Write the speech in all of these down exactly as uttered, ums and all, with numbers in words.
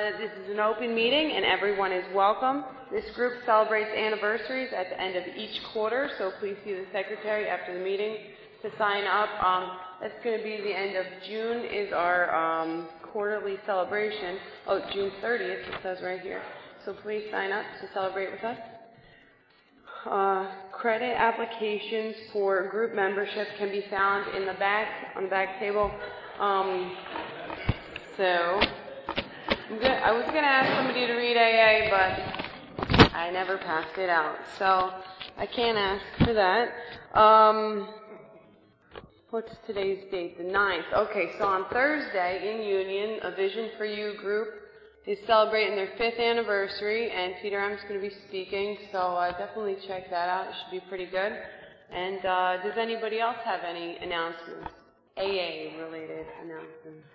Uh, this is an open meeting and everyone is welcome. This group celebrates anniversaries at the end of each quarter, so please see the secretary after the meeting to sign up. Um, that's going to be the end of June is our um, quarterly celebration. Oh, June thirtieth, it says right here. So please sign up to celebrate with us. Uh, credit applications for group membership can be found in the back, on the back table. Um, so, I'm good. I was going to ask somebody to read A A, but I never passed it out. So, I can't ask for that. Um, what's today's date? The ninth. Okay, so on Thursday in Union, a Vision for You group is celebrating their fifth anniversary, and Peter M's going to be speaking, so uh, definitely check that out. It should be pretty good. And uh, does anybody else have any announcements? A A-related announcements.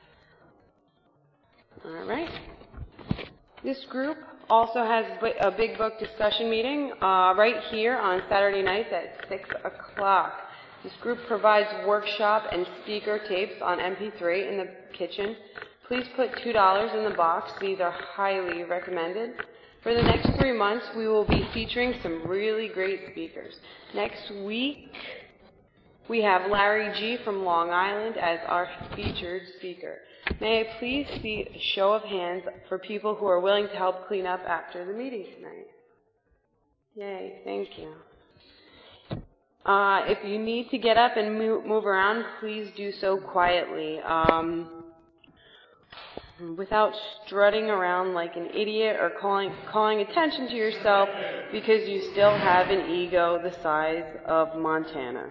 All right. This group also has a big book discussion meeting uh, right here on Saturday nights at six o'clock. This group provides workshop and speaker tapes on M P three in the kitchen. Please put two dollars in the box. These are highly recommended. For the next three months, we will be featuring some really great speakers. Next week, we have Larry G. from Long Island as our featured speaker. May I please see a show of hands for people who are willing to help clean up after the meeting tonight? Yay, thank you. Uh, if you need to get up and move, move around, please do so quietly. Um, without strutting around like an idiot or calling calling attention to yourself because you still have an ego the size of Montana.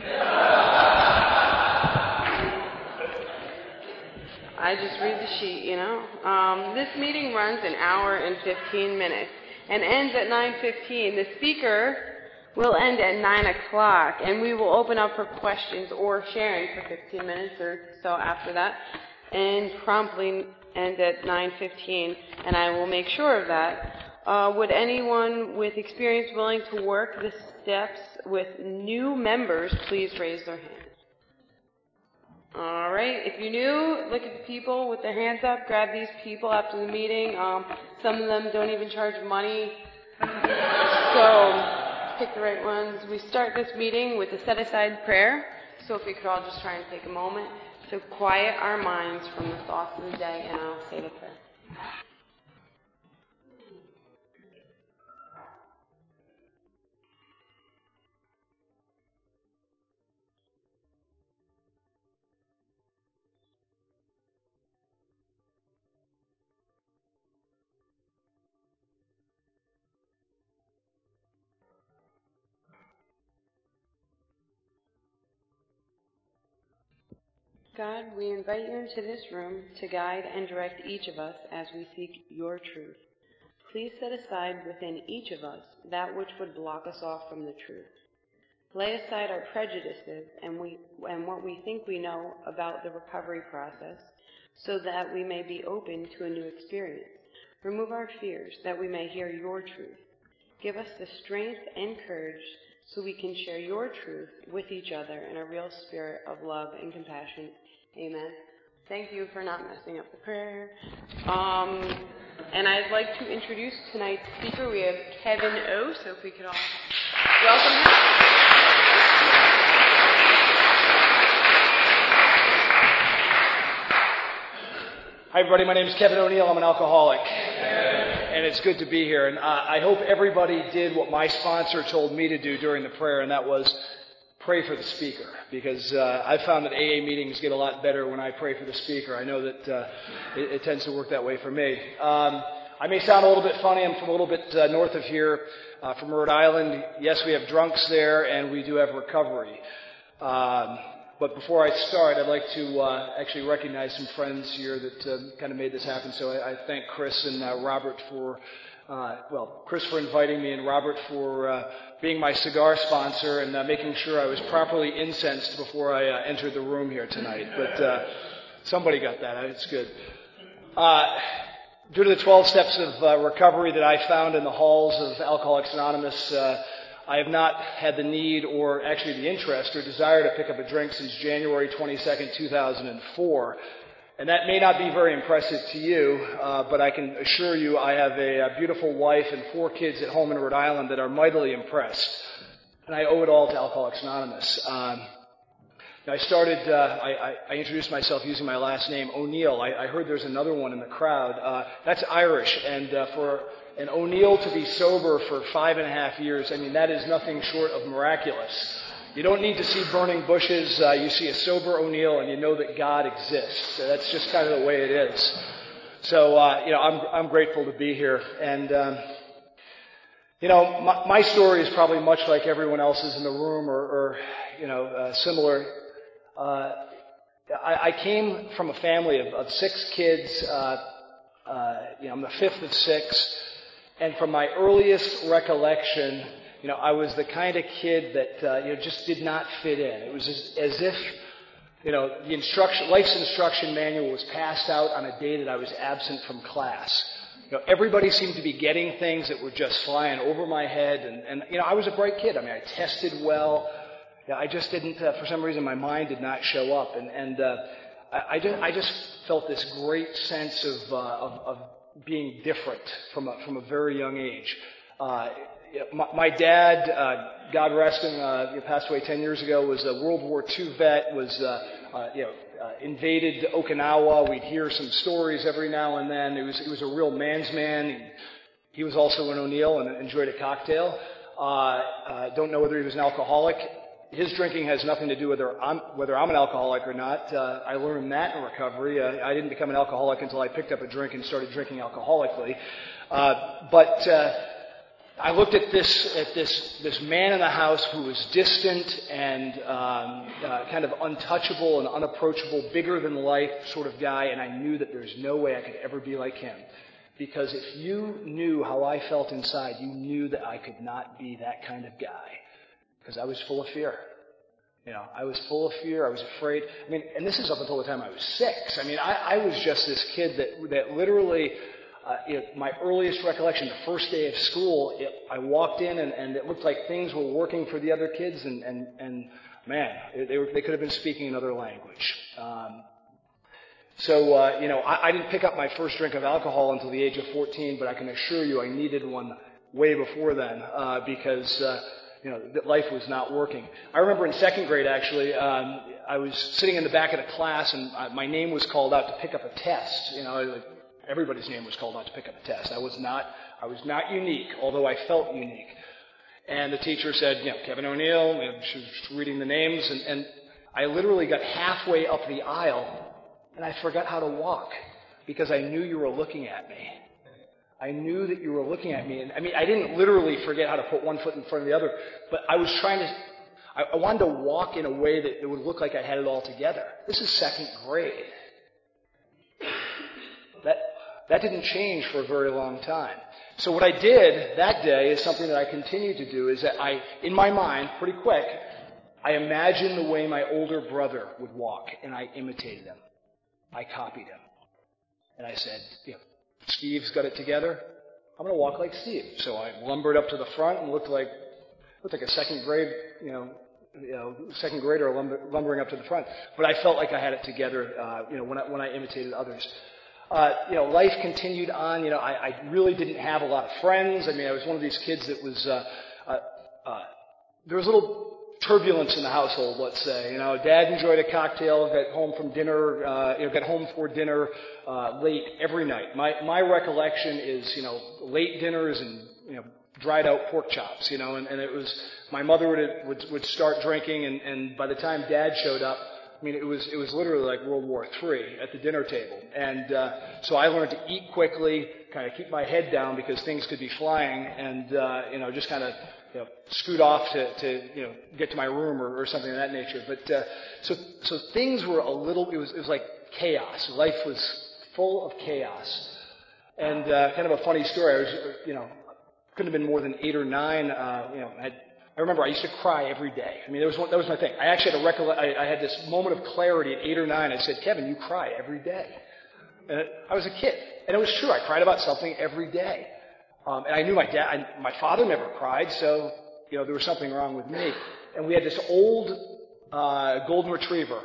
I just read the sheet, you know. Um, this meeting runs an hour and fifteen minutes and ends at nine fifteen. The speaker will end at nine o'clock, and we will open up for questions or sharing for fifteen minutes or so after that, and promptly end at nine fifteen, and I will make sure of that. Uh, would anyone with experience willing to work the steps with new members please raise their hand? All right, if you're new, look at the people with their hands up. Grab these people after the meeting. Um, some of them don't even charge money, so pick the right ones. We start this meeting with a set-aside prayer, so if we could all just try and take a moment to quiet our minds from the thoughts of the day, and I'll say the prayer. God, we invite you into this room to guide and direct each of us as we seek your truth. Please set aside within each of us that which would block us off from the truth. Lay aside our prejudices and, we, and what we think we know about the recovery process so that we may be open to a new experience. Remove our fears that we may hear your truth. Give us the strength and courage so we can share your truth with each other in a real spirit of love and compassion. Amen. Thank you for not messing up the prayer. Um, and I'd like to introduce tonight's speaker. We have Kevin O, so if we could all welcome him. Hi, everybody. My name is Kevin O'Neill. I'm an alcoholic. And it's good to be here. And uh, I hope everybody did what my sponsor told me to do during the prayer, and that was pray for the speaker. Because uh, I've found that A A meetings get a lot better when I pray for the speaker. I know that uh, it, it tends to work that way for me. Um, I may sound a little bit funny. I'm from a little bit uh, north of here, uh, from Rhode Island. Yes, we have drunks there, and we do have recovery. Um, But before I start, I'd like to uh, actually recognize some friends here that uh, kind of made this happen. So I, I thank Chris and uh, Robert for, uh, well, Chris for inviting me and Robert for uh, being my cigar sponsor and uh, making sure I was properly incensed before I uh, entered the room here tonight. But uh, somebody got that. It's good. Uh, due to the twelve steps of uh, recovery that I found in the halls of Alcoholics Anonymous, uh, I have not had the need or actually the interest or desire to pick up a drink since January twenty-second, two thousand four. And that may not be very impressive to you, uh, but I can assure you I have a, a beautiful wife and four kids at home in Rhode Island that are mightily impressed. And I owe it all to Alcoholics Anonymous. Um, I started, uh, I, I introduced myself using my last name, O'Neill. I, I heard there's another one in the crowd. Uh, that's Irish, and uh, for an O'Neill to be sober for five and a half years, I mean, that is nothing short of miraculous. You don't need to see burning bushes. Uh, you see a sober O'Neill, and you know that God exists. So that's just kind of the way it is. So, uh, you know, I'm I'm grateful to be here. And, um, you know, my, my story is probably much like everyone else's in the room, or, or you know, uh, similar. Uh, I, I came from a family of, of six kids. Uh, uh, you know, I'm the fifth of six. And from my earliest recollection, you know, I was the kind of kid that, uh, you know, just did not fit in. It was as, as if, you know, the instruction, life's instruction manual was passed out on a day that I was absent from class. You know, everybody seemed to be getting things that were just flying over my head. And, and you know, I was a bright kid. I mean, I tested well. You know, I just didn't, uh, for some reason, my mind did not show up. And, and uh, I, I, just, I just felt this great sense of, uh, of, of being different from a, from a very young age. Uh, My, my dad, uh, God rest him, uh, he passed away ten years ago, was a World War Two vet, was, uh, uh, you know, uh, invaded Okinawa. We'd hear some stories every now and then. He was, he was a real man's man. He, he was also an O'Neill and enjoyed a cocktail. Uh, uh, don't know whether he was an alcoholic. His drinking has nothing to do with whether I'm, whether I'm an alcoholic or not. Uh, I learned that in recovery. Uh, I didn't become an alcoholic until I picked up a drink and started drinking alcoholically. Uh, but, uh, I looked at this at this this man in the house who was distant and um, uh, kind of untouchable and unapproachable, bigger than life sort of guy, and I knew that there's no way I could ever be like him, because if you knew how I felt inside, you knew that I could not be that kind of guy, because I was full of fear. You know, I was full of fear. I was afraid. I mean, and this is up until the time I was six. I mean, I, I was just this kid that that literally. Uh, you know, my earliest recollection, the first day of school, it, I walked in and, and it looked like things were working for the other kids, and, and, and man, they, were, they could have been speaking another language. Um, so, uh, you know, I, I didn't pick up my first drink of alcohol until the age of fourteen, but I can assure you I needed one way before then uh, because, uh, you know, that life was not working. I remember in second grade, actually, um, I was sitting in the back of the class, and I, my name was called out to pick up a test. You know, like, everybody's name was called out to pick up a test. I was not, I was not unique, although I felt unique. And the teacher said, you know, Kevin O'Neill, and she was reading the names, and, and I literally got halfway up the aisle, and I forgot how to walk, because I knew you were looking at me. I knew that you were looking at me. And I mean, I didn't literally forget how to put one foot in front of the other, but I was trying to, I, I wanted to walk in a way that it would look like I had it all together. This is second grade. That, That didn't change for a very long time. So what I did that day is something that I continue to do, is that I, in my mind, pretty quick, I imagined the way my older brother would walk, and I imitated him. I copied him. And I said, you know, Steve's got it together. I'm going to walk like Steve. So I lumbered up to the front and looked like looked like a second grade, you know, you know, second grader lumber, lumbering up to the front. But I felt like I had it together, uh, you know, when I, when I imitated others. Uh, you know, life continued on. You know, I, I really didn't have a lot of friends. I mean, I was one of these kids that was, uh, uh, uh, there was a little turbulence in the household, let's say. You know, Dad enjoyed a cocktail, got home from dinner, uh, you know, got home for dinner, uh, late every night. My, my recollection is, you know, late dinners and, you know, dried out pork chops, you know, and, and it was, my mother would, would, would start drinking, and, and by the time Dad showed up, I mean, it was it was literally like World War Three at the dinner table. And uh, so I learned to eat quickly, kind of keep my head down because things could be flying, and, uh, you know, just kind of, you know, scoot off to, to, you know, get to my room or, or something of that nature. But uh, so so things were a little, it was, it was like chaos. Life was full of chaos. And uh, kind of a funny story, I was, you know, couldn't have been more than eight or nine, uh, you know, I had I remember I used to cry every day. I mean, that was one, that was my thing. I actually had a recollect. I, I had this moment of clarity at eight or nine. I said, "Kevin, you cry every day." And it, I was a kid, and it was true. I cried about something every day. Um, and I knew my dad, I, my father never cried, so you know there was something wrong with me. And we had this old uh, golden retriever.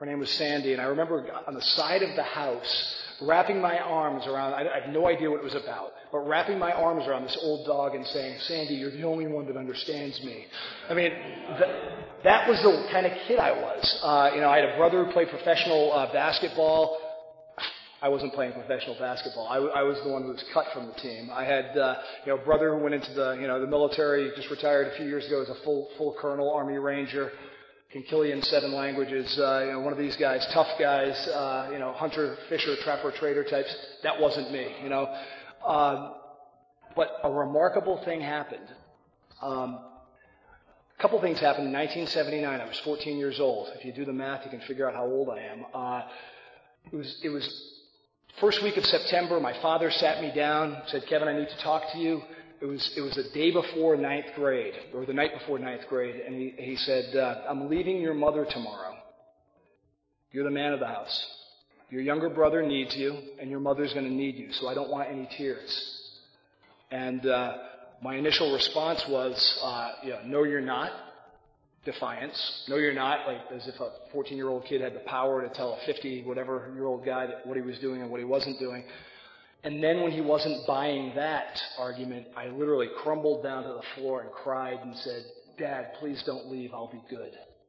Her name was Sandy, and I remember on the side of the house, wrapping my arms around, I have no idea what it was about, but wrapping my arms around this old dog and saying, Sandy, you're the only one that understands me. I mean, that, that was the kind of kid I was. Uh, you know, I had a brother who played professional uh, basketball. I wasn't playing professional basketball. I, I was the one who was cut from the team. I had, uh, you know, a brother who went into the, you know, the military, just retired a few years ago as a full, full colonel, Army Ranger. Can kill you in seven languages. Uh, you know, one of these guys, tough guys, uh, you know, hunter, fisher, trapper, trader types. That wasn't me, you know. Um, but a remarkable thing happened. Um, a couple things happened in nineteen seventy-nine. I was fourteen years old. If you do the math, you can figure out how old I am. Uh, it was, it was first week of September. My father sat me down, said, Kevin, I need to talk to you. It was, it was the day before ninth grade, or the night before ninth grade, and he, he said, uh, I'm leaving your mother tomorrow. You're the man of the house. Your younger brother needs you, and your mother's going to need you, so I don't want any tears. And uh, my initial response was, uh, you know, no, you're not. Defiance. No, you're not, like as if a fourteen-year-old kid had the power to tell a fifty-whatever-year-old guy that what he was doing and what he wasn't doing. And then when he wasn't buying that argument, I literally crumbled down to the floor and cried and said, Dad, please don't leave. I'll be good.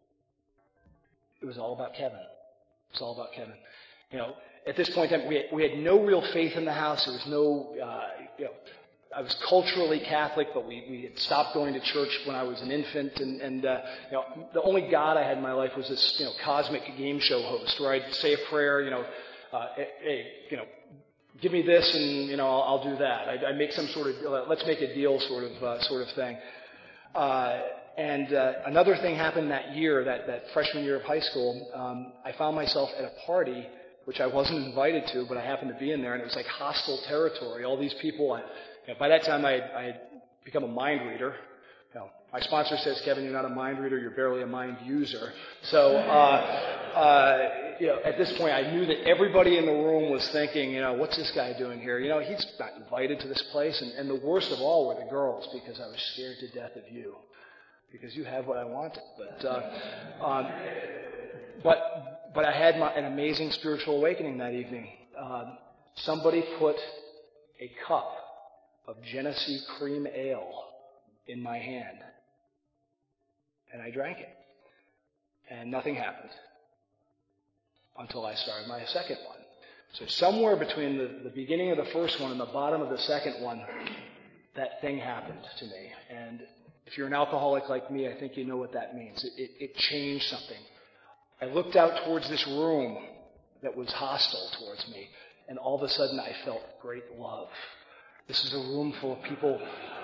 It was all about Kevin. It was all about Kevin. You know, at this point in time, we had, we had no real faith in the house. There was no, uh, you know, I was culturally Catholic, but we, we had stopped going to church when I was an infant. And, and uh, you know, the only God I had in my life was this, you know, cosmic game show host where I'd say a prayer, you know, uh, hey, you know, give me this, and you know I'll, I'll do that. I, I make some sort of uh, let's make a deal sort of uh, sort of thing. Uh, and uh, another thing happened that year, that, that freshman year of high school. Um, I found myself at a party which I wasn't invited to, but I happened to be in there, and it was like hostile territory. All these people. I, you know, by that time, I, I had become a mind reader. You know, my sponsor says, Kevin, you're not a mind reader, you're barely a mind user. So, uh, uh, you know, at this point, I knew that everybody in the room was thinking, you know, what's this guy doing here? You know, he's not invited to this place. And, and the worst of all were the girls, because I was scared to death of you, because you have what I wanted. But, uh, um, but, but I had my, an amazing spiritual awakening that evening. Uh, somebody put a cup of Genesee cream ale in my hand, and I drank it, and nothing happened until I started my second one. So somewhere between the, the beginning of the first one and the bottom of the second one, that thing happened to me. And if you're an alcoholic like me, I think you know what that means. It, it, it changed something. I looked out towards this room that was hostile towards me, and all of a sudden I felt great love. This is a room full of people.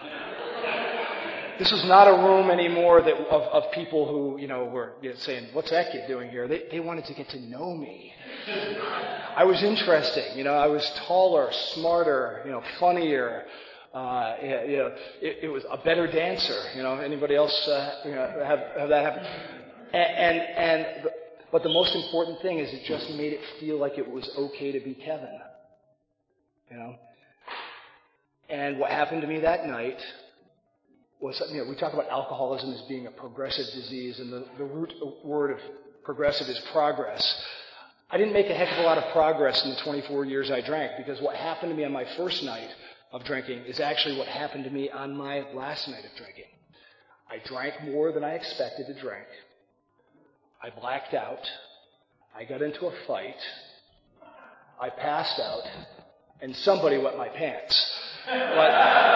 This is not a room anymore that of, of people who, you know, were you know, saying, what's that kid doing here? They, they wanted to get to know me. I was interesting. You know, I was taller, smarter, you know, funnier. Uh, you know, it, it was a better dancer. You know, anybody else uh, you know, have, have that happen? And, and, and the, but the most important thing is it just made it feel like it was okay to be Kevin. You know? And what happened to me that night was, you know, we talk about alcoholism as being a progressive disease, and the, the root word of progressive is progress. I didn't make a heck of a lot of progress in the twenty-four years I drank, because what happened to me on my first night of drinking is actually what happened to me on my last night of drinking. I drank more than I expected to drink. I blacked out. I got into a fight. I passed out, and somebody wet my pants. But,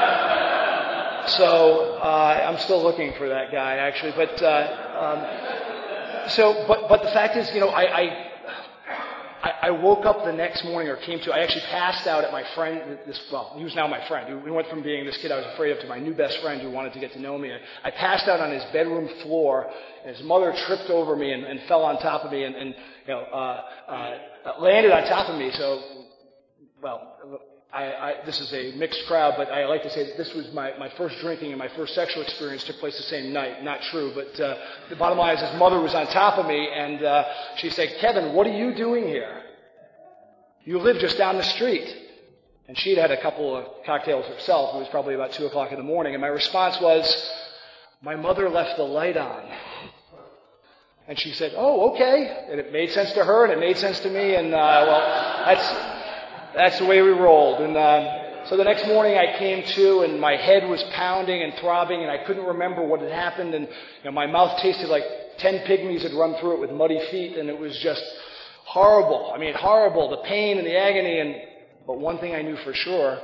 so uh, I'm still looking for that guy, actually. But uh, um, so, but but the fact is, you know, I, I I woke up the next morning, or came to. I actually passed out at my friend. This well, he was now my friend. We went from being this kid I was afraid of to my new best friend who wanted to get to know me. I passed out on his bedroom floor, and his mother tripped over me and, and fell on top of me, and, and you know uh, uh, landed on top of me. So, well. I, I, this is a mixed crowd, but I like to say that this was my, my first drinking and my first sexual experience took place the same night. Not true, but uh, the bottom line is his mother was on top of me, and uh, she said, Kevin, what are you doing here? You live just down the street. And she'd had a couple of cocktails herself. It was probably about two o'clock in the morning, and my response was, my mother left the light on. And she said, oh, okay. And it made sense to her, and it made sense to me, and, uh, well, that's, that's the way we rolled. And, uh, so the next morning I came to, and my head was pounding and throbbing, and I couldn't remember what had happened, and, you know, my mouth tasted like ten pygmies had run through it with muddy feet, and it was just horrible. I mean, horrible, the pain and the agony, and, but one thing I knew for sure,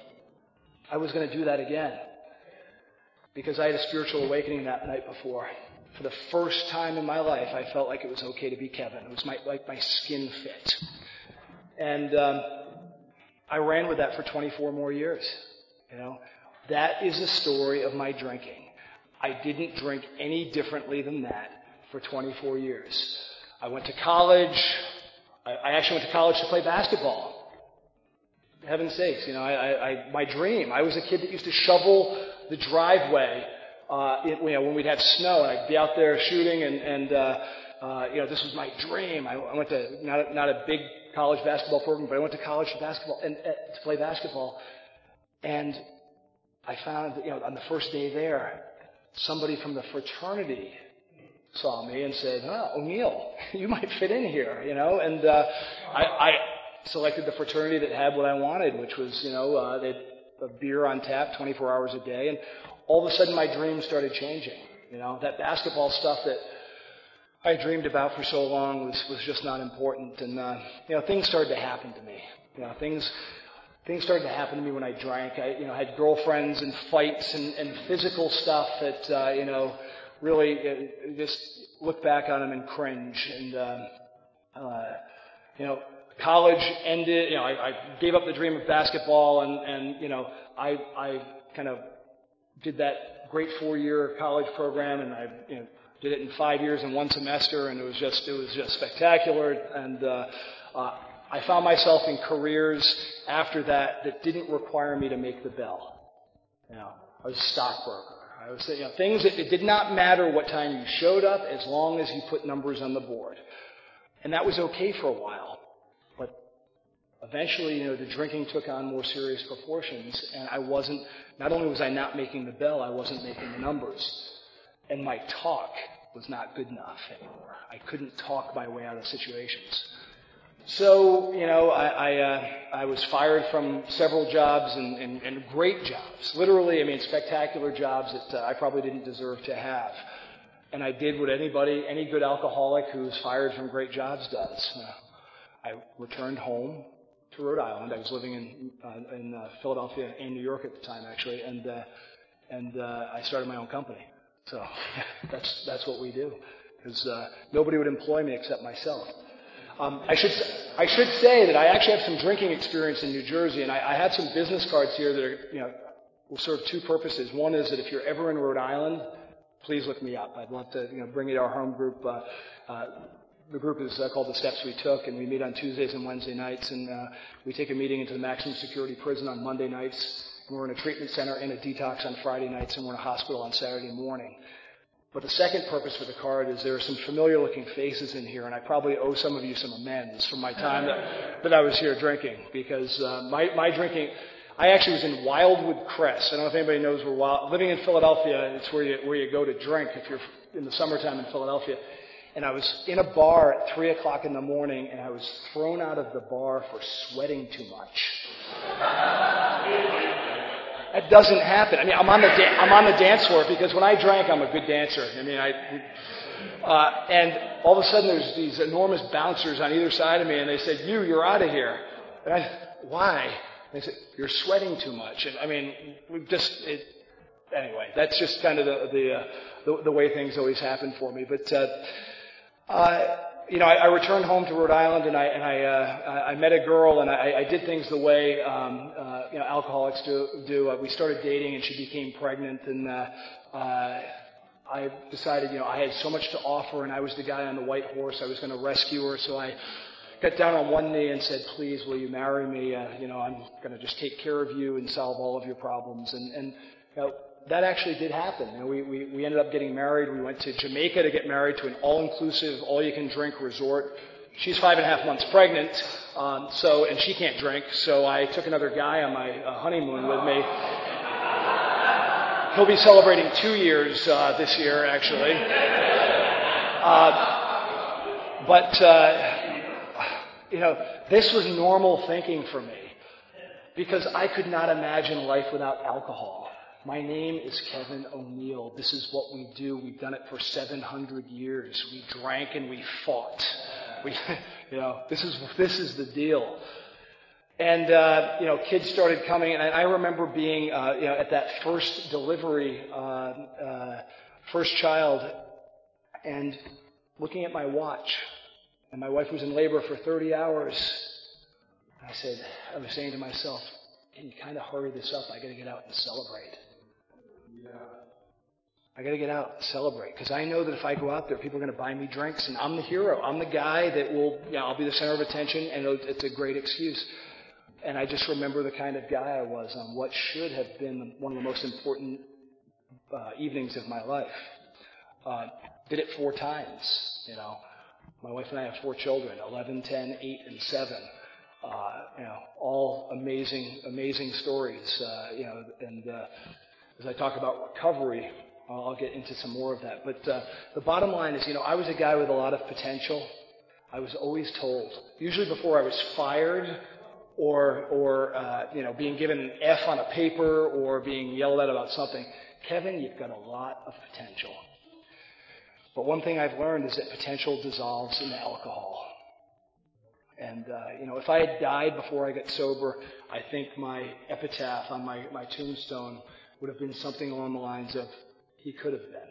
I was going to do that again. Because I had a spiritual awakening that night before. For the first time in my life, I felt like it was okay to be Kevin. It was my, like my skin fit. And um, I ran with that for twenty-four more years. You know, that is the story of my drinking. I didn't drink any differently than that for twenty-four years. I went to college. I, I actually went to college to play basketball. For heaven's sakes, you know, I, I, I, my dream. I was a kid that used to shovel the driveway, uh, it, you know, when we'd have snow, and I'd be out there shooting, and, and uh, uh, you know, this was my dream. I, I went to not a, not a big college basketball program, but I went to college for basketball and uh, to play basketball, and I found that, you know, on the first day there, somebody from the fraternity saw me and said, "Oh, O'Neill, you might fit in here," you know, and uh, I, I selected the fraternity that had what I wanted, which was, you know, uh, they had a beer on tap twenty-four hours a day, and all of a sudden my dreams started changing. You know, that basketball stuff that I dreamed about for so long was, was just not important, and uh, you know, things started to happen to me. You know, things things started to happen to me when I drank. I, you know, had girlfriends and fights and, and physical stuff that uh, you know, really uh, just look back on them and cringe. And uh, uh, you know. College ended, you know, I, I gave up the dream of basketball, and, and you know, I, I kind of did that great four-year college program, and I, you know, did it in five years in one semester, and it was just, it was just spectacular. And uh, uh, I found myself in careers after that that didn't require me to make the bell. You know, I was a stockbroker. I was, you know, things that it did not matter what time you showed up, as long as you put numbers on the board, and that was okay for a while. Eventually, you know, the drinking took on more serious proportions, and I wasn't, not only was I not making the bell, I wasn't making the numbers. And my talk was not good enough anymore. I couldn't talk my way out of situations. So, you know, I I, uh, I was fired from several jobs, and, and, and great jobs. Literally, I mean, spectacular jobs that uh, I probably didn't deserve to have. And I did what anybody, any good alcoholic who's fired from great jobs does. Uh, I returned home to Rhode Island. I was living in uh, in uh, Philadelphia and New York at the time, actually, and uh, and uh, I started my own company. So that's that's what we do, because uh, nobody would employ me except myself. Um, I should I should say that I actually have some drinking experience in New Jersey, and I, I have some business cards here that are, you know, will serve two purposes. One is that if you're ever in Rhode Island, please look me up. I'd love to, you know, bring you to our home group. Uh, uh, The group is uh, called The Steps We Took, and we meet on Tuesdays and Wednesday nights, and uh, we take a meeting into the maximum security prison on Monday nights, and we're in a treatment center and a detox on Friday nights, and we're in a hospital on Saturday morning. But the second purpose for the card is there are some familiar-looking faces in here, and I probably owe some of you some amends from my time that, that I was here drinking, because uh, my, my drinking, I actually was in Wildwood Crest. I don't know if anybody knows where Wild, living in Philadelphia, it's where you, where you go to drink if you're in the summertime in Philadelphia. And I was in a bar at three o'clock in the morning, and I was thrown out of the bar for sweating too much. That doesn't happen. I mean, I'm on the da- I'm on the dance floor, because when I drank, I'm a good dancer. I mean, I uh, and all of a sudden there's these enormous bouncers on either side of me, and they said, "You, you're out of here." And I, why? And they said, "You're sweating too much." And I mean, we just it, anyway. That's just kind of the the, uh, the the way things always happen for me, but. Uh, Uh, you know, I, I returned home to Rhode Island, and I and I, uh, I met a girl, and I, I did things the way um, uh, you know, alcoholics do. do. Uh, we started dating, and she became pregnant, and uh, uh, I decided, you know, I had so much to offer, and I was the guy on the white horse. I was going to rescue her, so I got down on one knee and said, "Please, will you marry me? Uh, you know, I'm going to just take care of you and solve all of your problems." And, and you know, that actually did happen. You know, we, we, we ended up getting married. We went to Jamaica to get married to an all-inclusive, all-you-can-drink resort. She's five and a half months pregnant, um, so and she can't drink. So I took another guy on my uh, honeymoon with me. He'll be celebrating two years uh, this year, actually. Uh, But, uh, you know, this was normal thinking for me because I could not imagine life without alcohol. My name is Kevin O'Neill. This is what we do. We've done it for seven hundred years. We drank and we fought. We, you know, this is this is the deal. And uh, you know, kids started coming, and I, I remember being, uh, you know, at that first delivery, uh, uh, first child, and looking at my watch, and my wife was in labor for thirty hours. I said, I was saying to myself, can you kind of hurry this up? I got to get out and celebrate. Yeah. I got to get out and celebrate because I know that if I go out there, people are going to buy me drinks, and I'm the hero. I'm the guy that will, you know, I'll be the center of attention, and it'll, it's a great excuse. And I just remember the kind of guy I was on what should have been one of the most important uh, evenings of my life. Uh, did it four times, you know. My wife and I have four children, eleven, ten, eight, and seven. Uh, you know, all amazing, amazing stories. Uh, you know, and uh, as I talk about recovery, I'll get into some more of that. But uh, the bottom line is, you know, I was a guy with a lot of potential. I was always told, usually before I was fired, or or uh, you know, being given an F on a paper, or being yelled at about something, Kevin, you've got a lot of potential. But one thing I've learned is that potential dissolves in alcohol. And, uh, you know, if I had died before I got sober, I think my epitaph on my, my tombstone would have been something along the lines of, he could have been.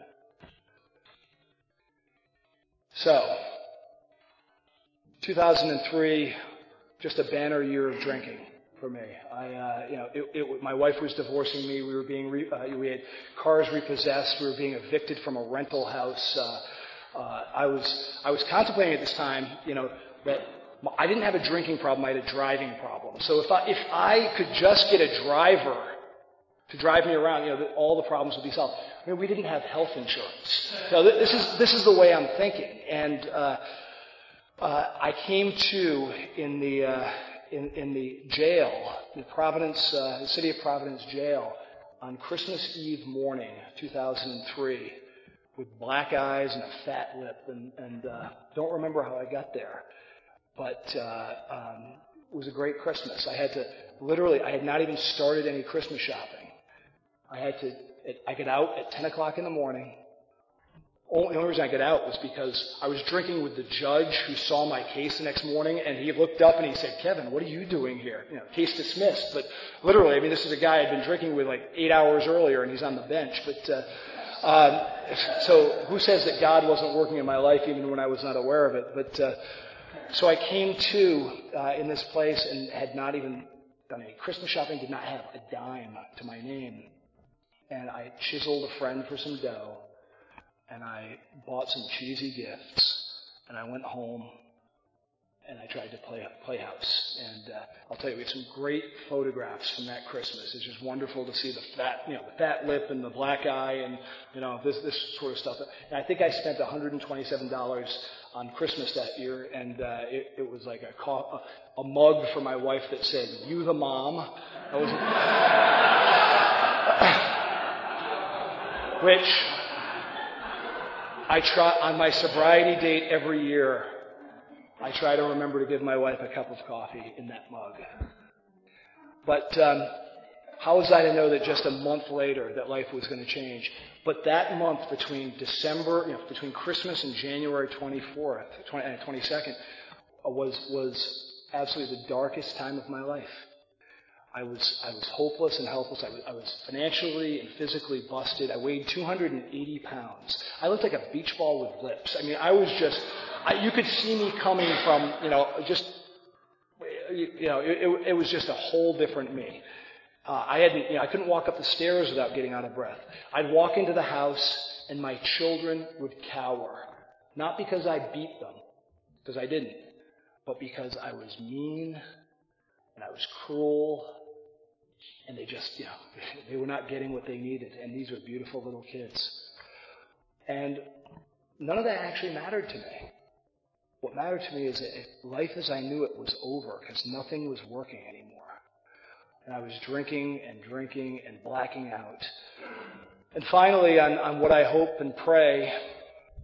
So, two thousand three, just a banner year of drinking for me. I, uh, you know, it, it, my wife was divorcing me. We were being, re, uh, we had cars repossessed. We were being evicted from a rental house. Uh, uh, I was, I was contemplating at this time, you know, that I didn't have a drinking problem. I had a driving problem. So if I, if I could just get a driver to drive me around, you know, all the problems would be solved. I mean, we didn't have health insurance. So this is this is the way I'm thinking. And uh, uh, I came to in the uh, in, in the jail, the Providence, uh, the city of Providence jail, on Christmas Eve morning, two thousand three, with black eyes and a fat lip, and, and uh, don't remember how I got there. But uh, um, it was a great Christmas. I had to, literally, I had not even started any Christmas shopping. I had to, I got out at ten o'clock in the morning. Only, the only reason I got out was because I was drinking with the judge who saw my case the next morning, and he looked up and he said, Kevin, what are you doing here? You know, case dismissed. But literally, I mean, this is a guy I'd been drinking with like eight hours earlier, and he's on the bench. But uh, um, so who says that God wasn't working in my life even when I was not aware of it? But uh, So I came to uh, in this place and had not even done any Christmas shopping, did not have a dime to my name. And I chiseled a friend for some dough, and I bought some cheesy gifts, and I went home, and I tried to play play house. And uh, I'll tell you, we have some great photographs from that Christmas. It's just wonderful to see the fat, you know, the fat lip and the black eye, and you know, this this sort of stuff. And I think I spent one hundred twenty-seven dollars on Christmas that year, and uh, it, it was like a, co- a, a mug for my wife that said, "You the mom," I was, which I try on my sobriety date every year. I try to remember to give my wife a cup of coffee in that mug. But um, how was I to know that just a month later that life was going to change? But that month between December, you know, between Christmas and January twenty-fourth, twenty-second, was was absolutely the darkest time of my life. I was I was hopeless and helpless. I was, I was financially and physically busted. I weighed two hundred eighty pounds. I looked like a beach ball with lips. I mean, I was just. I, you could see me coming from, you know, just, you know, it, it, it was just a whole different me. Uh, I hadn't, you know, I couldn't walk up the stairs without getting out of breath. I'd walk into the house and my children would cower. Not because I beat them, because I didn't, but because I was mean and I was cruel and they just, you know, they were not getting what they needed. And these were beautiful little kids. And none of that actually mattered to me. What mattered to me is that life as I knew it was over because nothing was working anymore. And I was drinking and drinking and blacking out. And finally, on, on what I hope and pray,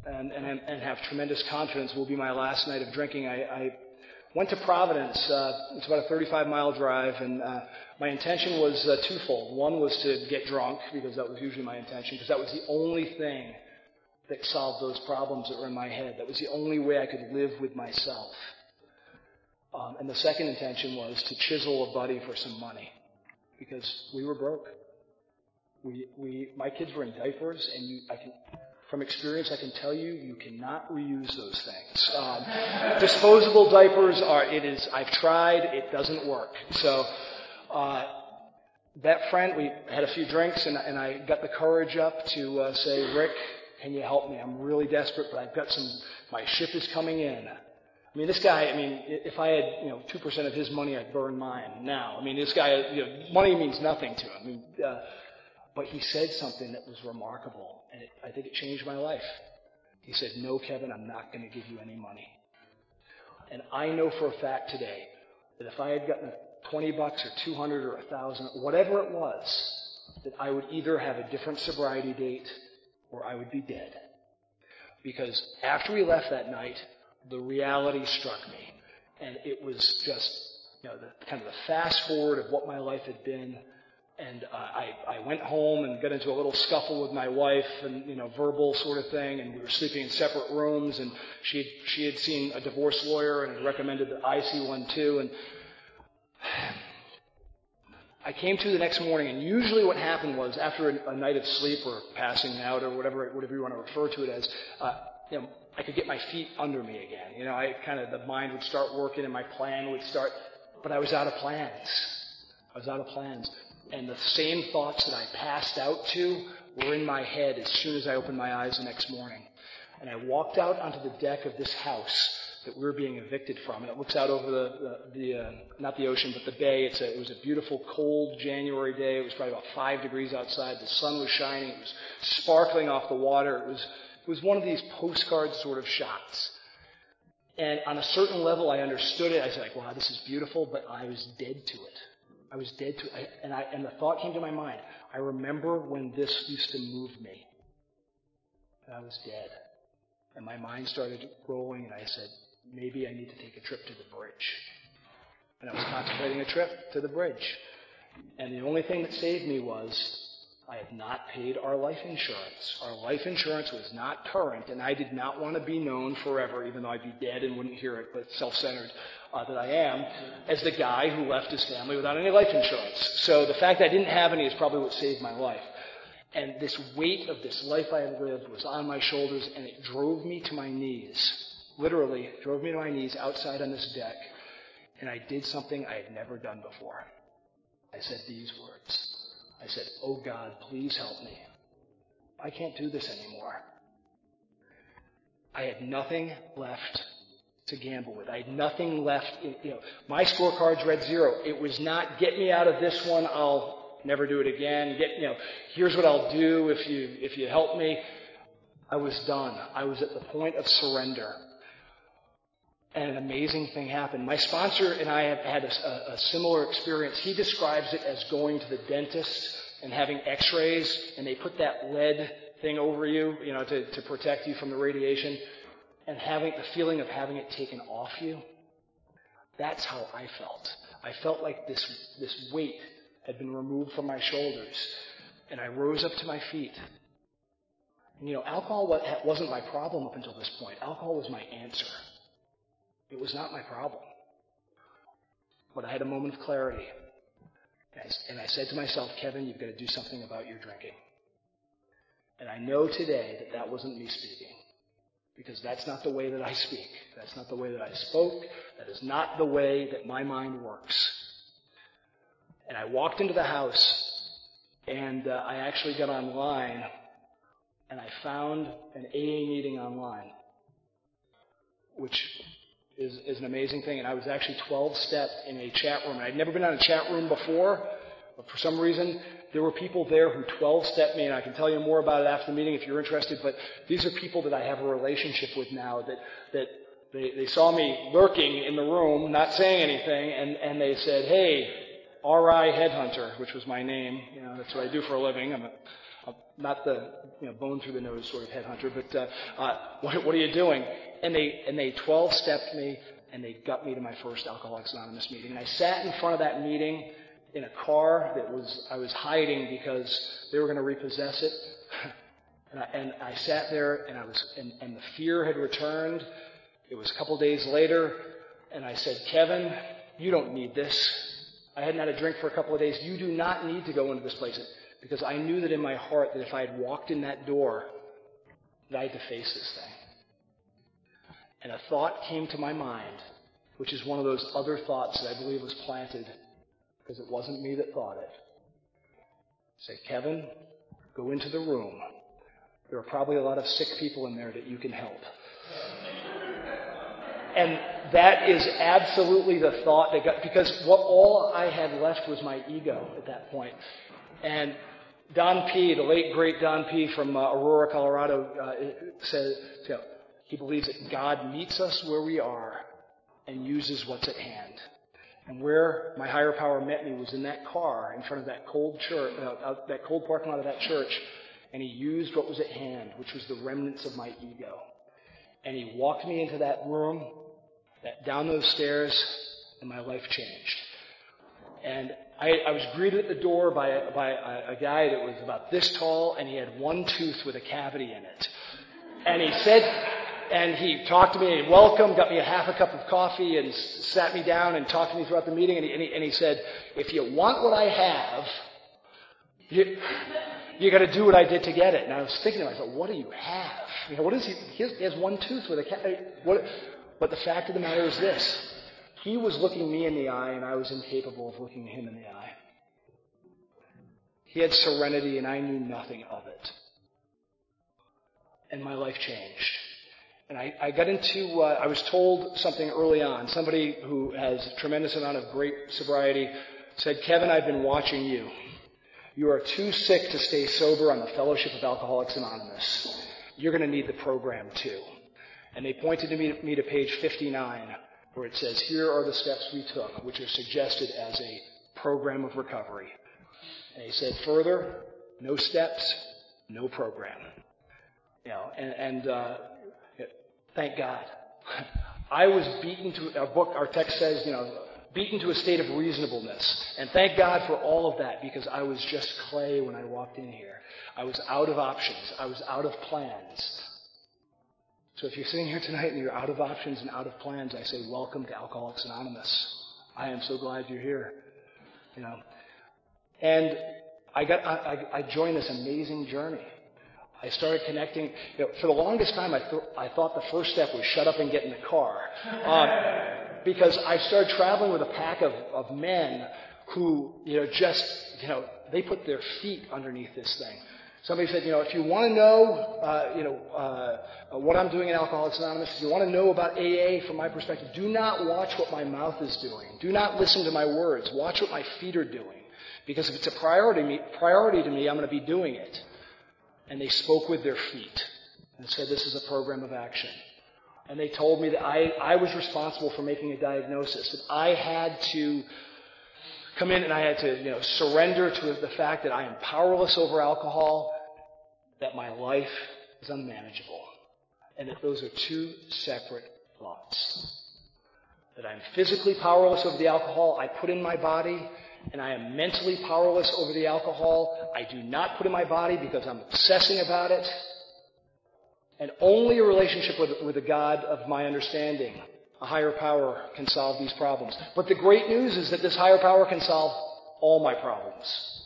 and, and, and have tremendous confidence will be my last night of drinking. I, I went to Providence. Uh, it's about a thirty-five mile drive, and uh, my intention was uh, twofold. One was to get drunk, because that was usually my intention, because that was the only thing that solved those problems that were in my head. That was the only way I could live with myself. Um, and the second intention was to chisel a buddy for some money, because we were broke. We, we, my kids were in diapers, and you, I can, from experience, I can tell you, you cannot reuse those things. Um, disposable diapers are, it is, I've tried, it doesn't work. So, uh, that friend, we had a few drinks, and, and I got the courage up to uh, say, Rick, can you help me? I'm really desperate, but I've got some, my ship is coming in. I mean, this guy, I mean, if I had, you know, two percent of his money, I'd burn mine now. I mean, this guy, you know, money means nothing to him. I mean, uh, but he said something that was remarkable, and it, I think it changed my life. He said, no, Kevin, I'm not going to give you any money. And I know for a fact today that if I had gotten twenty bucks or two hundred or a thousand, whatever it was, that I would either have a different sobriety date or I would be dead. Because after we left that night, the reality struck me. And it was just, you know, the kind of the fast forward of what my life had been. And uh, I, I went home and got into a little scuffle with my wife, and, you know, verbal sort of thing, and we were sleeping in separate rooms, and she had, she had seen a divorce lawyer and had recommended that I see one too. And I came to the next morning, and usually what happened was, after a, a night of sleep or passing out or whatever whatever you want to refer to it as, uh, you know, I could get my feet under me again. You know, I kind of, the mind would start working and my plan would start, but I was out of plans. I was out of plans. And the same thoughts that I passed out to were in my head as soon as I opened my eyes the next morning. And I walked out onto the deck of this house that we were being evicted from. And it looks out over the, the, the uh, not the ocean, but the bay. It's a, it was a beautiful, cold January day. It was probably about five degrees outside. The sun was shining. It was sparkling off the water. It was, it was one of these postcard sort of shots. And on a certain level, I understood it. I was like, wow, this is beautiful, but I was dead to it. I was dead to it. And, I, and the thought came to my mind, I remember when this used to move me. And I was dead. And my mind started rolling, and I said, maybe I need to take a trip to the bridge. And I was contemplating a trip to the bridge. And the only thing that saved me was I had not paid our life insurance. Our life insurance was not current, and I did not want to be known forever, even though I'd be dead and wouldn't hear it, but self-centered uh, that I am, as the guy who left his family without any life insurance. So the fact that I didn't have any is probably what saved my life. And this weight of this life I had lived was on my shoulders, and it drove me to my knees. Literally, it drove me to my knees outside on this deck, and I did something I had never done before. I said these words. I said, oh God, please help me. I can't do this anymore. I had nothing left to gamble with. I had nothing left. In, you know, my scorecards read zero. It was not, get me out of this one, I'll never do it again. Get, you know, here's what I'll do if you if you help me. I was done. I was at the point of surrender. And an amazing thing happened. My sponsor and I have had a, a similar experience. He describes it as going to the dentist and having x-rays, and they put that lead thing over you, you know, to, to protect you from the radiation, and having the feeling of having it taken off you. That's how I felt. I felt like this, this weight had been removed from my shoulders, and I rose up to my feet. And, you know, alcohol wasn't my problem up until this point. Alcohol was my answer. It was not my problem. But I had a moment of clarity. And I said to myself, Kevin, you've got to do something about your drinking. And I know today that that wasn't me speaking. Because that's not the way that I speak. That's not the way that I spoke. That is not the way that my mind works. And I walked into the house, and uh, I actually got online, and I found an A A meeting online, which is, is an amazing thing. And I was actually twelve-stepped in a chat room. And I'd never been on a chat room before, but for some reason, there were people there who twelve-stepped me, and I can tell you more about it after the meeting if you're interested, but these are people that I have a relationship with now, that, that they, they saw me lurking in the room, not saying anything, and, and they said, hey, R I Headhunter, which was my name. You know, that's what I do for a living. I'm a, uh, not the you know bone through the nose sort of headhunter, but uh, uh, what, what are you doing? And they and they twelve-stepped me, and they got me to my first Alcoholics Anonymous meeting. And I sat in front of that meeting in a car that was I was hiding because they were going to repossess it. And I, and I sat there, and I was, and, and the fear had returned. It was a couple days later, and I said, Kevin, you don't need this. I hadn't had a drink for a couple of days. You do not need to go into this place. Because I knew that in my heart that if I had walked in that door, that I had to face this thing. And a thought came to my mind, which is one of those other thoughts that I believe was planted, because it wasn't me that thought it. Say, Kevin, go into the room. There are probably a lot of sick people in there that you can help. And that is absolutely the thought that got, because what all I had left was my ego at that point. And Don P., the late great Don P. from uh, Aurora, Colorado, uh, says, you know, he believes that God meets us where we are and uses what's at hand. And where my higher power met me was in that car in front of that cold church, uh, out, that cold parking lot of that church. And he used what was at hand, which was the remnants of my ego. And he walked me into that room, that, down those stairs, and my life changed. And I, I was greeted at the door by, a, by a, a guy that was about this tall, and he had one tooth with a cavity in it. And he said, and he talked to me, and he welcomed, got me a half a cup of coffee, and sat me down and talked to me throughout the meeting. And he, and he, and he said, if you want what I have, you... You got to do what I did to get it. And I was thinking to myself, what do you have? You know, what is he? He has, he has one tooth with a cat. What? But the fact of the matter is this: he was looking me in the eye, and I was incapable of looking him in the eye. He had serenity, and I knew nothing of it. And my life changed. And I, I got into. Uh, I was told something early on. Somebody who has a tremendous amount of great sobriety said, "Kevin, I've been watching you. You are too sick to stay sober on the Fellowship of Alcoholics Anonymous. You're going to need the program too." And they pointed to me, me to page fifty-nine, where it says, here are the steps we took, which are suggested as a program of recovery. And he said, further, no steps, no program. You know, and, and uh, thank God. I was beaten to, our book, our text says, you know, beaten to a state of reasonableness. And thank God for all of that, because I was just clay when I walked in here. I was out of options. I was out of plans. So if you're sitting here tonight and you're out of options and out of plans, I say, welcome to Alcoholics Anonymous. I am so glad you're here. You know, and I got, I, I joined this amazing journey. I started connecting. You know, for the longest time, I, th- I thought the first step was shut up and get in the car. Um, Because I started traveling with a pack of, of men who, you know, just, you know, they put their feet underneath this thing. Somebody said, you know, if you want to know, uh, you know, uh, what I'm doing in Alcoholics Anonymous, if you want to know about A A from my perspective, do not watch what my mouth is doing. Do not listen to my words. Watch what my feet are doing. Because if it's a priority, me, priority to me, I'm going to be doing it. And they spoke with their feet and said, this is a program of action. And they told me that I, I was responsible for making a diagnosis, that I had to come in and I had to, you know, surrender to the fact that I am powerless over alcohol, that my life is unmanageable, and that those are two separate thoughts. That I'm physically powerless over the alcohol I put in my body, and I am mentally powerless over the alcohol I do not put in my body because I'm obsessing about it. And only a relationship with, with a God of my understanding, a higher power, can solve these problems. But the great news is that this higher power can solve all my problems.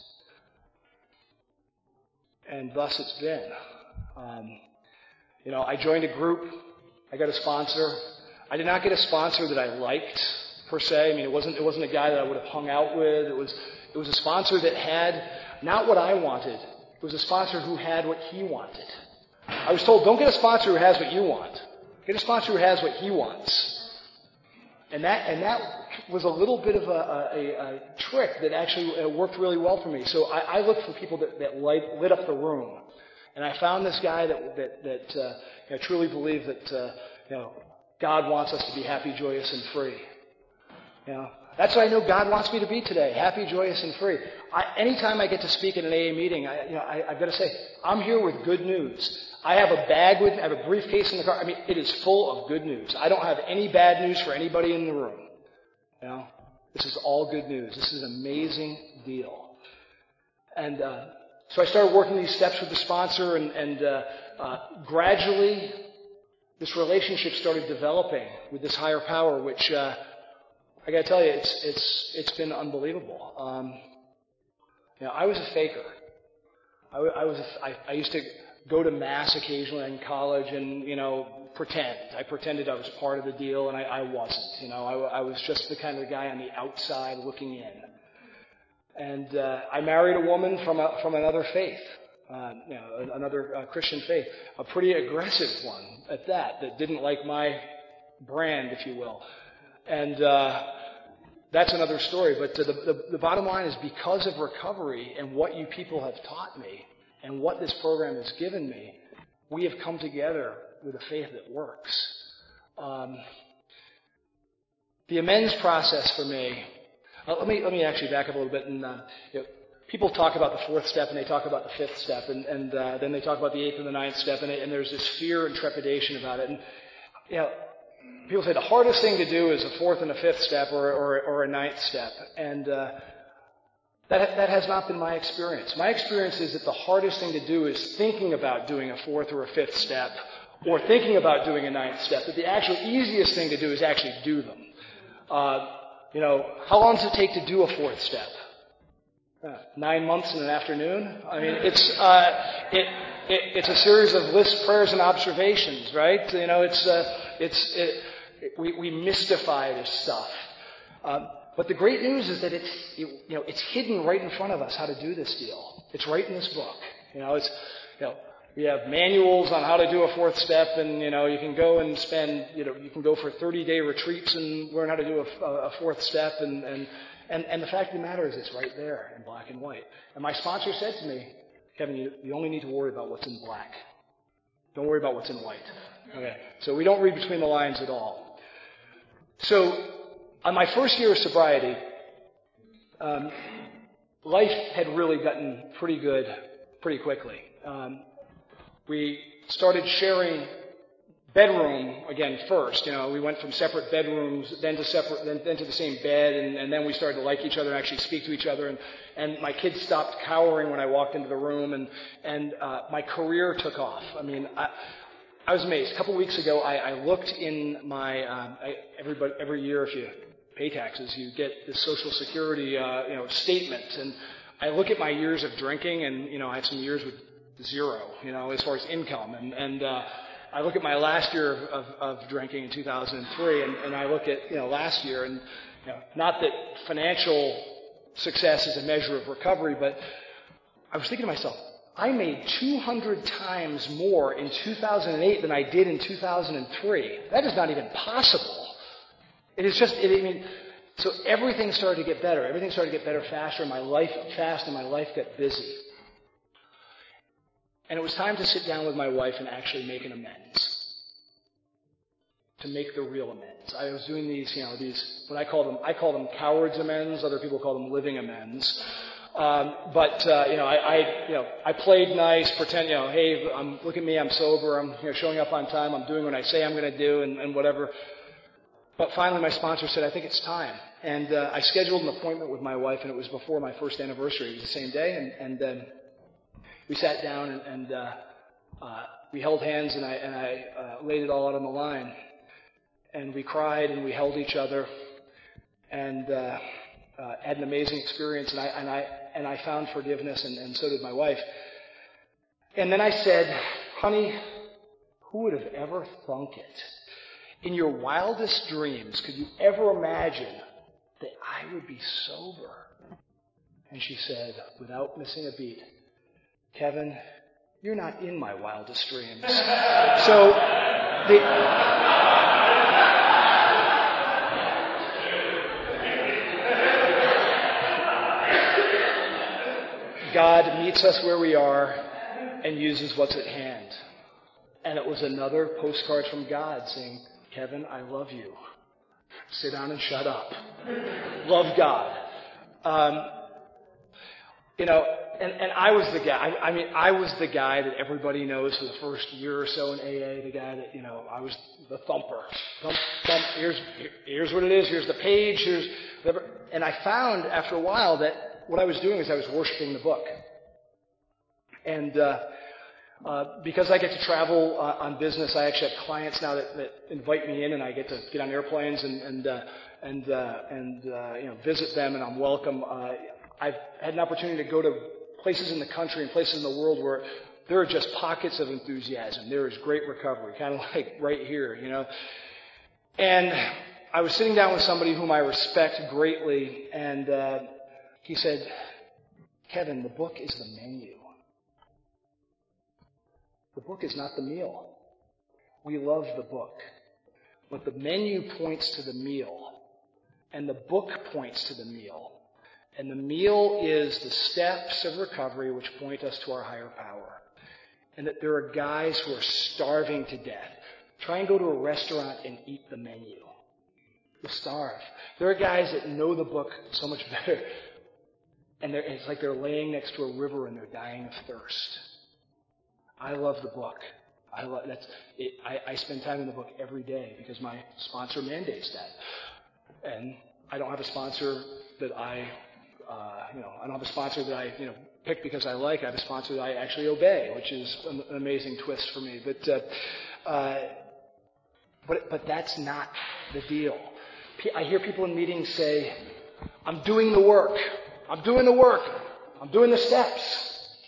And thus it's been. Um, you know, I joined a group. I got a sponsor. I did not get a sponsor that I liked, per se. I mean, it wasn't, it wasn't a guy that I would have hung out with. It was, it was a sponsor that had not what I wanted. It was a sponsor who had what he wanted. I was told, don't get a sponsor who has what you want. Get a sponsor who has what he wants. And that and that was a little bit of a, a, a trick that actually worked really well for me. So I, I looked for people that, that light, lit up the room. And I found this guy that that, that uh, you know, truly believed that uh, you know, God wants us to be happy, joyous, and free. You know, That's what I know God wants me to be today, happy, joyous, and free. I, anytime I get to speak in an A A meeting, I, you know, I, I've got to say, I'm here with good news. I have a bag with me, I have a briefcase in the car. I mean, it is full of good news. I don't have any bad news for anybody in the room. You know, this is all good news. This is an amazing deal. And uh, so I started working these steps with the sponsor, and, and uh, uh, gradually this relationship started developing with this higher power, which uh, I got to tell you, it's it's it's been unbelievable. Um, you know, I was a faker. I, I was a, I, I used to go to mass occasionally in college and, you know, pretend. I pretended I was part of the deal, and I, I wasn't. You know, I, I was just the kind of guy on the outside looking in. And uh, I married a woman from a, from another faith, uh, you know, another uh, Christian faith, a pretty aggressive one at that, that didn't like my brand, if you will. And uh, that's another story. But uh, the, the, the bottom line is, because of recovery and what you people have taught me and what this program has given me, we have come together with a faith that works. Um, the amends process for me, uh, let me let me actually back up a little bit. And uh, you know, people talk about the fourth step, and they talk about the fifth step, and, and uh, then they talk about the eighth and the ninth step, and, and there's this fear and trepidation about it. And you know, people say the hardest thing to do is a fourth and a fifth step, or or, or a ninth step, and uh, that that has not been my experience. My experience is that the hardest thing to do is thinking about doing a fourth or a fifth step, or thinking about doing a ninth step. But the actual easiest thing to do is actually do them. Uh, you know, how long does it take to do a fourth step? Uh, nine months in an afternoon. I mean, it's uh, it, it it's a series of lists, prayers, and observations, right? You know, it's uh, it's it, it, we we mystify this stuff. Um, but the great news is that it's you know it's hidden right in front of us how to do this deal. It's right in this book. You know, it's you know we have manuals on how to do a fourth step, and you know you can go and spend you know you can go for thirty-day retreats and learn how to do a, a fourth step, and and. And, and the fact of the matter is, it's right there in black and white. And my sponsor said to me, Kevin, you, you only need to worry about what's in black. Don't worry about what's in white. Okay. So we don't read between the lines at all. So on my first year of sobriety, um, life had really gotten pretty good pretty quickly. Um, we started sharing bedroom again first. You know, we went from separate bedrooms, then to separate, then, then to the same bed, and, and then we started to like each other and actually speak to each other. And, and my kids stopped cowering when I walked into the room, and and uh, my career took off. I mean, I, I was amazed. A couple of weeks ago, I, I looked in my um, I, everybody every year if you pay taxes, you get this Social Security uh, you know statement, and I look at my years of drinking, and you know, I had some years with zero, you know, as far as income, and and. Uh, I look at my last year of, of, of drinking in two thousand three, and, and I look at you know last year, and you know, not that financial success is a measure of recovery, but I was thinking to myself, I made two hundred times more in two thousand eight than I did in two thousand three. That is not even possible. It is just, it, I mean, so everything started to get better. Everything started to get better faster, and my life fast, and my life got busy. And it was time to sit down with my wife and actually make an amends. To make the real amends. I was doing these, you know, these, what I call them, I call them cowards amends. Other people call them living amends. Um, but, uh, you know, I, I, you know, I played nice, pretend, you know, hey, I'm, look at me, I'm sober, I'm, you know, showing up on time, I'm doing what I say I'm going to do, and, and whatever. But finally my sponsor said, I think it's time. And, uh, I scheduled an appointment with my wife, and it was before my first anniversary. It was the same day, and, and then, we sat down and, and uh, uh, we held hands, and I, and I uh, laid it all out on the line. And we cried, and we held each other, and uh, uh, had an amazing experience. And I and I and I found forgiveness, and, and so did my wife. And then I said, "Honey, who would have ever thunk it? In your wildest dreams, could you ever imagine that I would be sober?" And she said, without missing a beat, "Kevin, you're not in my wildest dreams." So, the, God meets us where we are and uses what's at hand. And it was another postcard from God saying, "Kevin, I love you. Sit down and shut up. Love God. Um, you know, and, and I was the guy, I, I mean, I was the guy that everybody knows for the first year or so in A A, the guy that, you know, I was the thumper. Thump, thump, here's, here's what it is, here's the page, here's whatever. And I found after a while that what I was doing is I was worshiping the book. And, uh, Uh, because I get to travel uh, on business, I actually have clients now that, that invite me in, and I get to get on airplanes and and uh, and uh, and uh, you know visit them, and I'm welcome. Uh, I've had an opportunity to go to places in the country and places in the world where there are just pockets of enthusiasm. There is great recovery, kind of like right here, you know. And I was sitting down with somebody whom I respect greatly, and uh, he said, "Kevin, the book is the menu. The book is not the meal. We love the book. But the menu points to the meal. And the book points to the meal. And the meal is the steps of recovery which point us to our higher power. And that there are guys who are starving to death. Try and go to a restaurant and eat the menu. You'll starve. There are guys that know the book so much better. And it's like they're laying next to a river and they're dying of thirst. I love the book. I love that's. It, I, I spend time in the book every day because my sponsor mandates that, and I don't have a sponsor that I, uh, you know, I don't have a sponsor that I, you know, pick because I like. I have a sponsor that I actually obey, which is an, an amazing twist for me. But, uh, uh, but, but that's not the deal. I hear people in meetings say, "I'm doing the work. I'm doing the work. I'm doing the steps."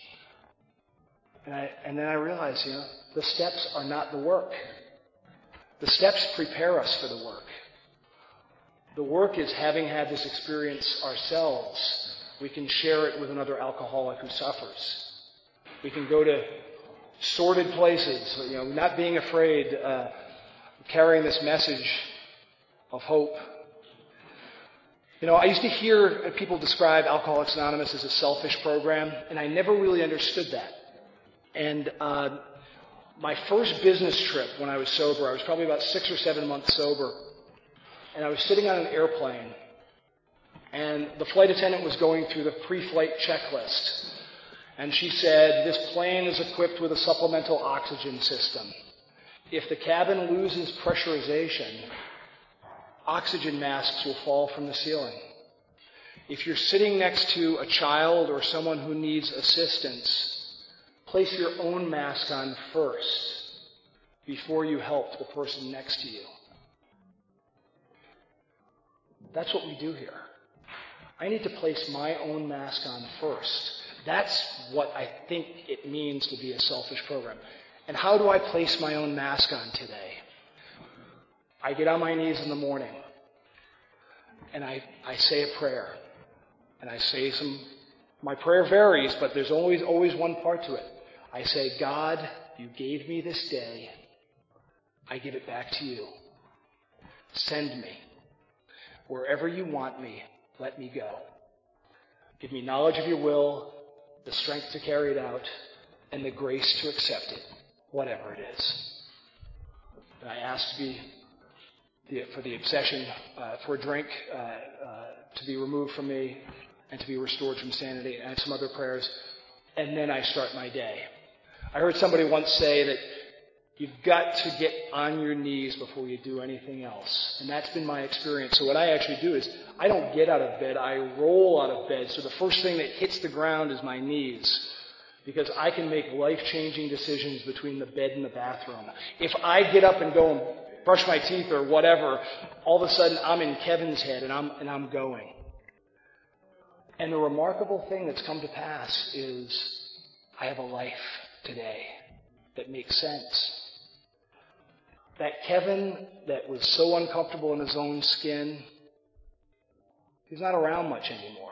And, I, and then I realize, you know, the steps are not the work. The steps prepare us for the work. The work is having had this experience ourselves. We can share it with another alcoholic who suffers. We can go to sordid places, you know, not being afraid, uh, carrying this message of hope. You know, I used to hear people describe Alcoholics Anonymous as a selfish program, and I never really understood that. And uh, my first business trip when I was sober, I was probably about six or seven months sober, and I was sitting on an airplane, and the flight attendant was going through the pre-flight checklist, and she said, "This plane is equipped with a supplemental oxygen system. If the cabin loses pressurization, oxygen masks will fall from the ceiling. If you're sitting next to a child or someone who needs assistance, place your own mask on first before you help the person next to you." That's what we do here. I need to place my own mask on first. That's what I think it means to be a selfish program. And how do I place my own mask on today? I get on my knees in the morning and I, I say a prayer. And I say some, my prayer varies, but there's always, always one part to it. I say, "God, you gave me this day. I give it back to you. Send me. Wherever you want me, let me go. Give me knowledge of your will, the strength to carry it out, and the grace to accept it, whatever it is." And I ask to be the, for the obsession uh, for a drink uh, uh, to be removed from me and to be restored from sanity, and some other prayers. And then I start my day. I heard somebody once say that you've got to get on your knees before you do anything else. And that's been my experience. So what I actually do is I don't get out of bed. I roll out of bed. So the first thing that hits the ground is my knees. Because I can make life-changing decisions between the bed and the bathroom. If I get up and go and brush my teeth or whatever, all of a sudden I'm in Kevin's head and I'm, and I'm going. And the remarkable thing that's come to pass is I have a life today that makes sense. That Kevin that was so uncomfortable in his own skin, he's not around much anymore.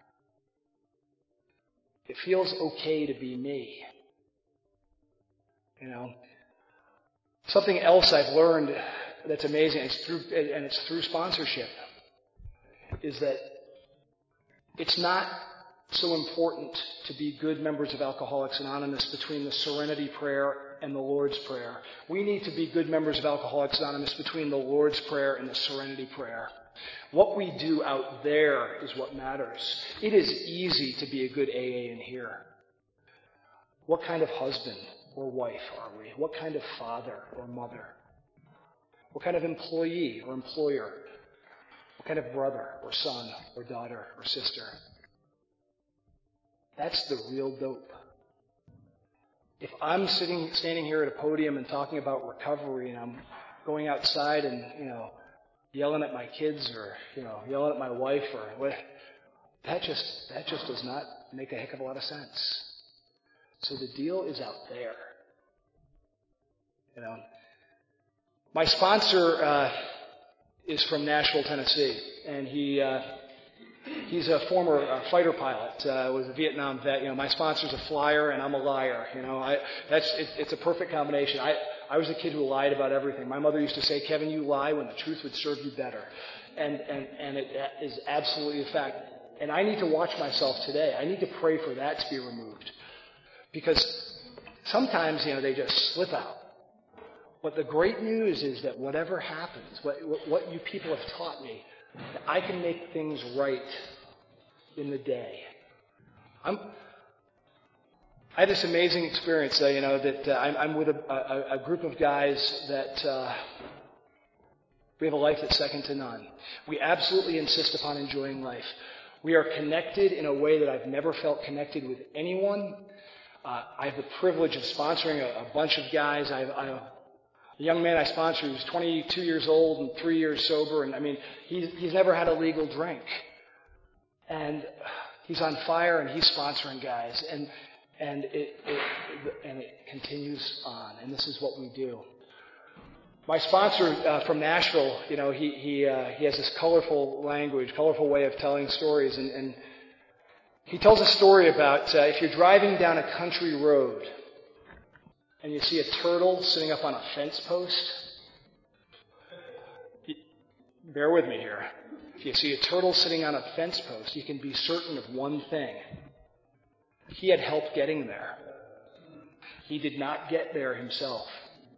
It feels okay to be me. You know, something else I've learned that's amazing, it's through, and it's through sponsorship, is that it's not so important to be good members of Alcoholics Anonymous between the Serenity Prayer and the Lord's Prayer. We need to be good members of Alcoholics Anonymous between the Lord's Prayer and the Serenity Prayer. What we do out there is what matters. It is easy to be a good A A in here. What kind of husband or wife are we? What kind of father or mother? What kind of employee or employer? What kind of brother or son or daughter or sister? That's the real dope. If I'm sitting, standing here at a podium and talking about recovery, and I'm going outside and, you know, yelling at my kids or, you know, yelling at my wife or what, that just, that just does not make a heck of a lot of sense. So the deal is out there. You know, my sponsor uh, is from Nashville, Tennessee, and he uh, he's a former uh, fighter pilot. Uh, was a Vietnam vet. You know, my sponsor's a flyer, and I'm a liar. You know, I that's it, it's a perfect combination. I I was a kid who lied about everything. My mother used to say, "Kevin, you lie when the truth would serve you better," and and and it is absolutely a fact. And I need to watch myself today. I need to pray for that to be removed, because sometimes, you know, they just slip out. But the great news is that whatever happens, what, what you people have taught me, that I can make things right in the day. I'm, I had this amazing experience, uh, you know, that uh, I'm, I'm with a, a, a group of guys that uh, we have a life that's second to none. We absolutely insist upon enjoying life. We are connected in a way that I've never felt connected with anyone. Uh, I have the privilege of sponsoring a, a bunch of guys. I, I A young man I sponsored who's twenty-two years old and three years sober, and I mean, he's, he's never had a legal drink. And he's on fire, and he's sponsoring guys, and and it, it and it continues on. And this is what we do. My sponsor uh, from Nashville, you know, he he uh, he has this colorful language, colorful way of telling stories, and, and he tells a story about uh, if you're driving down a country road and you see a turtle sitting up on a fence post, bear with me here. If you see a turtle sitting on a fence post, you can be certain of one thing. He had help getting there. He did not get there himself.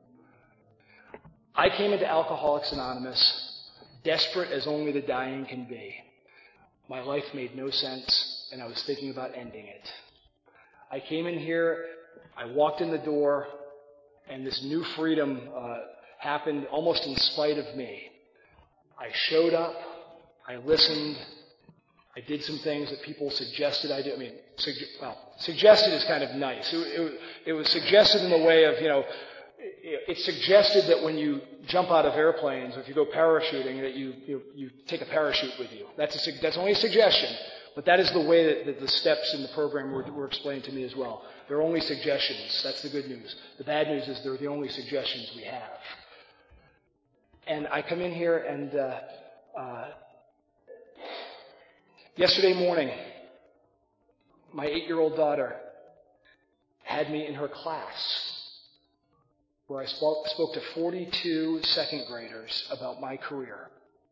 I came into Alcoholics Anonymous desperate as only the dying can be. My life made no sense, and I was thinking about ending it. I came in here, I walked in the door, and this new freedom uh, happened almost in spite of me. I showed up, I listened, I did some things that people suggested I do. I mean, suge- well, suggested is kind of nice. It, it, it was suggested in the way of, you know, it, it suggested that when you jump out of airplanes or if you go parachuting, that you you, you take a parachute with you. That's a, that's only a suggestion, but that is the way that, that the steps in the program were, were explained to me as well. They're only suggestions. That's the good news. The bad news is they're the only suggestions we have. And I come in here and uh, uh, yesterday morning, my eight-year-old daughter had me in her class where I spoke, spoke to forty-two second graders about my career.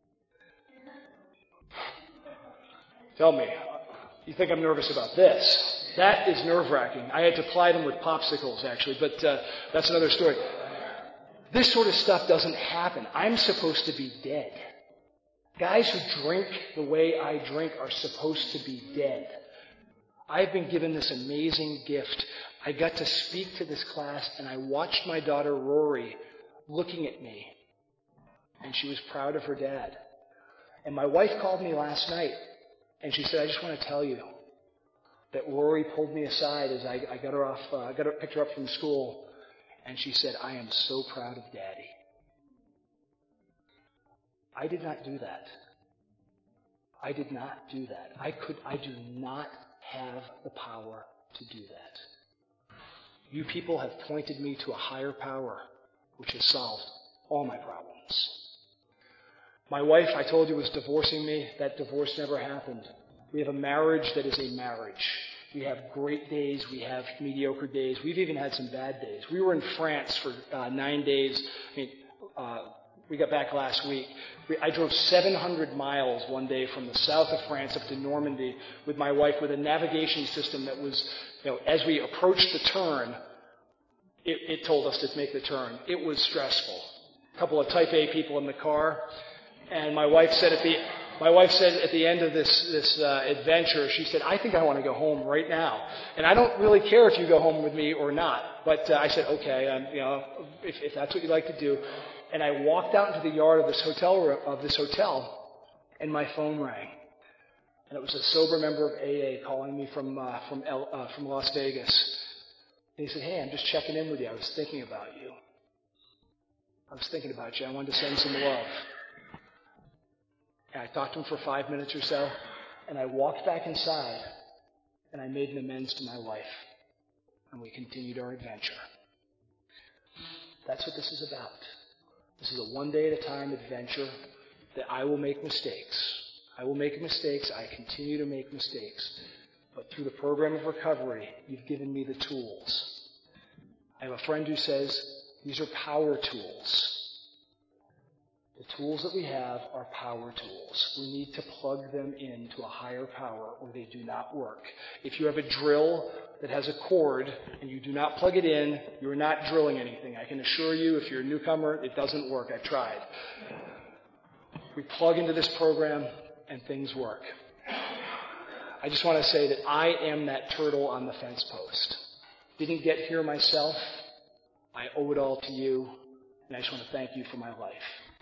Tell me, you think I'm nervous about this? That is nerve-wracking. I had to ply them with popsicles, actually, but uh, that's another story. This sort of stuff doesn't happen. I'm supposed to be dead. Guys who drink the way I drink are supposed to be dead. I've been given this amazing gift. I got to speak to this class, and I watched my daughter Rory looking at me, and she was proud of her dad. And my wife called me last night, and she said, I just want to tell you that Rory pulled me aside as I, I got her off, uh, I got her, picked her up from school, and she said, I am so proud of Daddy. I did not do that. I did not do that. I could, I do not have the power to do that. You people have pointed me to a higher power, which has solved all my problems. My wife, I told you, was divorcing me. That divorce never happened. We have a marriage that is a marriage. We have great days. We have mediocre days. We've even had some bad days. We were in France for uh, nine days. I mean, uh, we got back last week. We, I drove seven hundred miles one day from the south of France up to Normandy with my wife with a navigation system that was, you know, as we approached the turn, it, it told us to make the turn. It was stressful. A couple of type A people in the car, and my wife said at the my wife said at the end of this this uh, adventure, she said, "I think I want to go home right now, and I don't really care if you go home with me or not." But uh, I said, "Okay, um, you know, if, if that's what you'd like to do." And I walked out into the yard of this hotel of this hotel, and my phone rang, and it was a sober member of A A calling me from uh, from L, uh, from Las Vegas. And he said, "Hey, I'm just checking in with you. I was thinking about you. I was thinking about you. I wanted to send some love." And I talked to him for five minutes or so, and I walked back inside, and I made an amends to my wife, and we continued our adventure. That's what this is about. This is a one-day-at-a-time adventure that I will make mistakes. I will make mistakes. I continue to make mistakes. But through the program of recovery, you've given me the tools. I have a friend who says these are power tools. The tools that we have are power tools. We need to plug them into a higher power or they do not work. If you have a drill that has a cord and you do not plug it in, you're not drilling anything. I can assure you, if you're a newcomer, it doesn't work. I've tried. We plug into this program and things work. I just want to say that I am that turtle on the fence post. Didn't get here myself. I owe it all to you, and I just want to thank you for my life.